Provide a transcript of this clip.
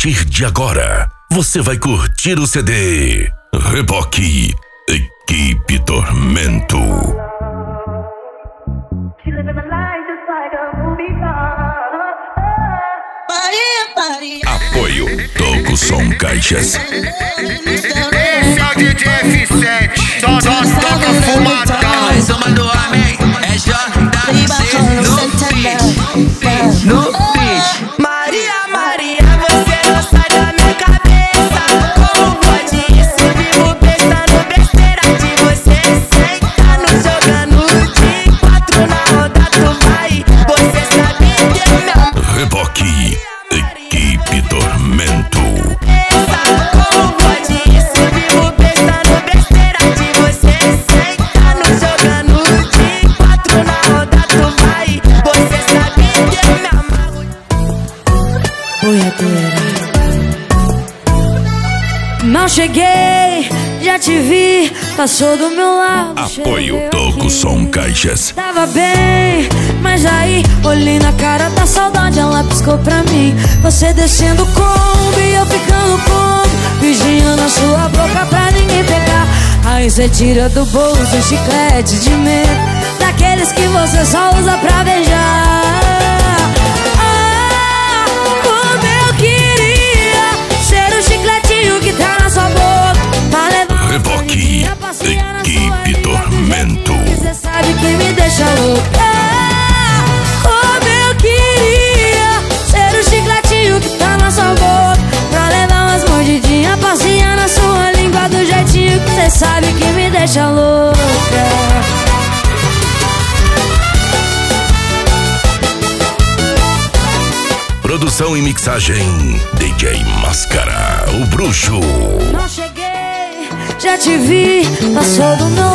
partir de agora, você vai curtir o CD Reboque Equipe Tormento. Apoio Toco Som Caixas. Esse é o DJ F7, só toca fumadão. Mais uma do homem, é JC no beat. Maria, Maria, você não sai da minha cabeça. Como pode isso? Vivo pensando besteira de você. Sentando, jogando de 4 na roda, tu vai. Você sabe que é minha Reboque Equipe Tormento. Como pode isso? Vivo pensando besteira de você. Sentando, jogando de 4 na roda, tu vai. Você sabe que eu me amarro. Boiadeira. Não cheguei, já te vi, passou do meu lado. Apoio Toco Som Caixas. Tava bem, mas aí olhei na cara da saudade, ela piscou pra mim. Você descendo como e eu ficando como beijinho na sua boca pra ninguém pegar. Aí você tira do bolso um chiclete de medo, daqueles que você só usa pra beijar. Ah, como eu queria ser o chicletinho que tá na sua boca, pra levar Reboque Equipe Tormento. você sabe que me deixa louca. Como eu queria ser o chicletinho que tá na sua boca, pra levar umas mordidinhas, passear na sua língua do jeitinho que você sabe que me deixa louca. Produção e mixagem DJ Máscara, o bruxo. Não cheguei, já te vi, passou do meu